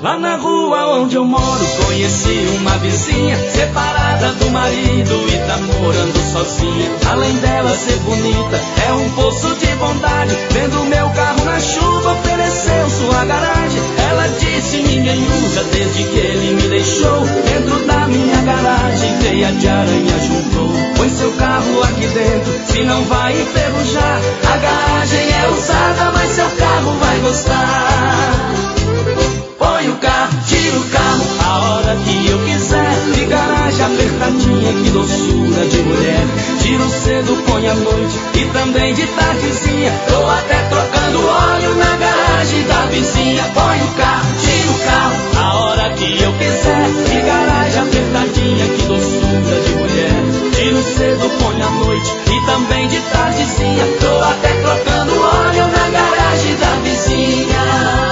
Lá na rua onde eu moro conheci uma vizinha separada do marido e tá morando sozinha. Além dela ser bonita, é um poço de bondade. Vendo meu carro na chuva, ofereceu sua garagem. Ela disse ninguém usa desde que ele me deixou. Dentro da minha garagem teia de aranha juntou. Põe seu carro aqui dentro, se não vai enferrujar. A garagem é usada, mas seu carro vai gostar. Põe o carro, tira o carro, a hora que eu quiser. De garagem apertadinha, que doçura de mulher. Tiro cedo, põe à noite e também de tardezinha. Tô até trocando óleo na garagem da vizinha. Põe o carro, tira o carro, a hora que eu quiser. De garagem apertadinha, que doçura de mulher. Tiro cedo, põe à noite e também de tardezinha. Tô até trocando óleo na garagem da vizinha.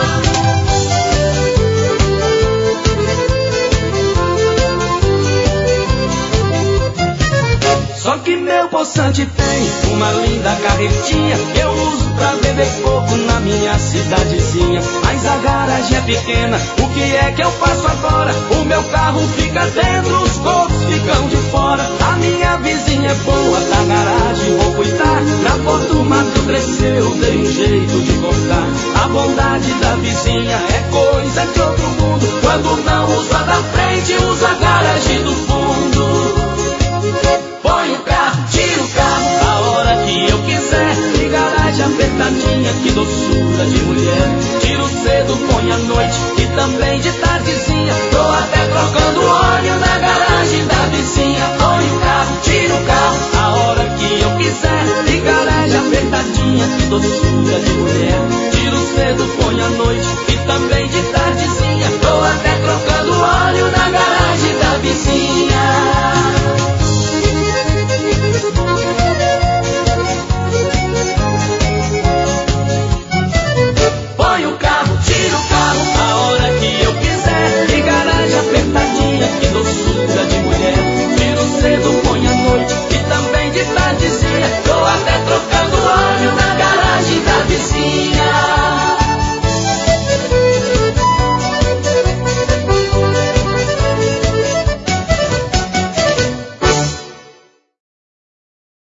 Só que meu poçante tem uma linda carretinha que eu uso pra beber pouco na minha cidadezinha. Mas a garagem é pequena, o que é que eu faço agora? O meu carro fica dentro, os cocos ficam de fora. A minha vizinha é boa, da garagem vou cuidar. Na porta o mato cresceu, dei um jeito de cortar. A bondade da vizinha é coisa de outro mundo. Quando não usa da frente, usa a garagem do fundo. Põe o carro, tira o carro, a hora que eu quiser. De garagem apertadinha, que doçura de mulher. Tiro cedo, põe à noite e também de tardezinha. Tô até trocando óleo na garagem da vizinha. Põe o carro, tira o carro, a hora que eu quiser. De garagem apertadinha, que doçura de mulher. Tiro cedo, põe à noite e também